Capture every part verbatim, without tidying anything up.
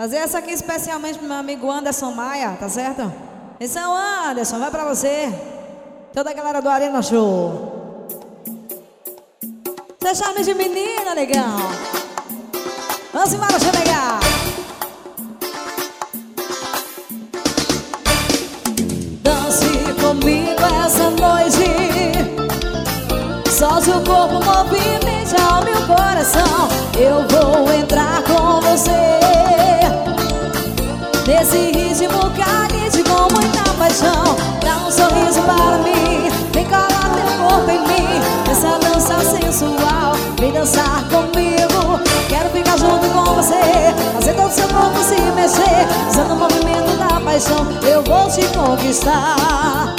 Fazer essa aqui especialmente pro meu amigo Anderson Maia, tá certo? Esse é o Anderson, vai pra você. Toda a galera do Arena Show. Você chama de menina, negão. Vamos embora, deixa eu pegar. Dance comigo essa noite. Solte o corpo, movimente ao meu coração. Eu vou entrar com você nesse ritmo caliente com muita paixão. Dá um sorriso para mim, vem colar teu corpo em mim. Essa dança sensual, vem dançar comigo. Quero ficar junto com você, fazer todo seu corpo se mexer. Usando o movimento da paixão, eu vou te conquistar.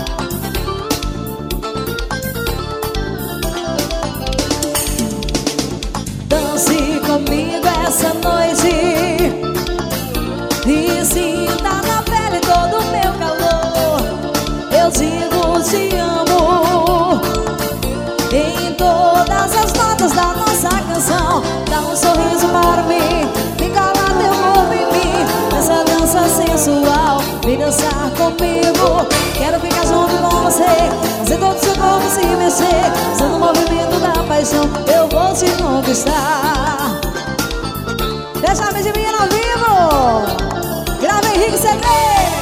Dance comigo essa noite e sinta na pele todo o meu calor. Eu digo te amo em todas as notas da nossa canção. Dá um sorriso para mim, vem colar teu corpo em mim. Nessa dança sensual, vem dançar comigo. Quero ficar junto com você, fazer todo o seu corpo se mexer. Usando o movimento da paixão, eu vou te conquistar. Deixa a de menina ao vivo. Grava Henrique C D.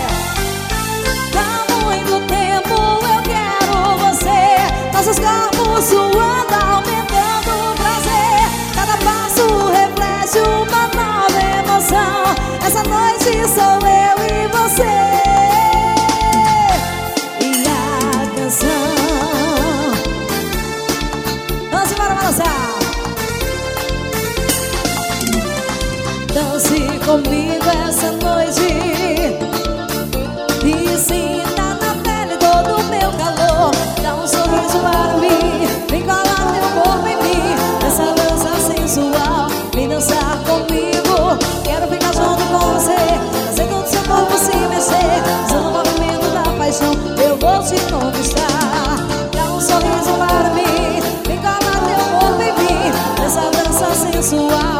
Há muito tempo eu quero você. Nossos corpos suando, aumentando o prazer. Cada passo reflete uma nova emoção. Essa noite sou eu e você. E a canção. Vamos embora balançar. Dance comigo essa noite e sinta na pele todo o meu calor. Dá um sorriso para mim, vem colar teu corpo em mim. Essa dança sensual, vem dançar comigo. Quero ficar junto com você, fazer todo o seu corpo se mexer. Usando o movimento da paixão, eu vou te conquistar. Dá um sorriso para mim, vem colar teu corpo em mim. Essa dança sensual,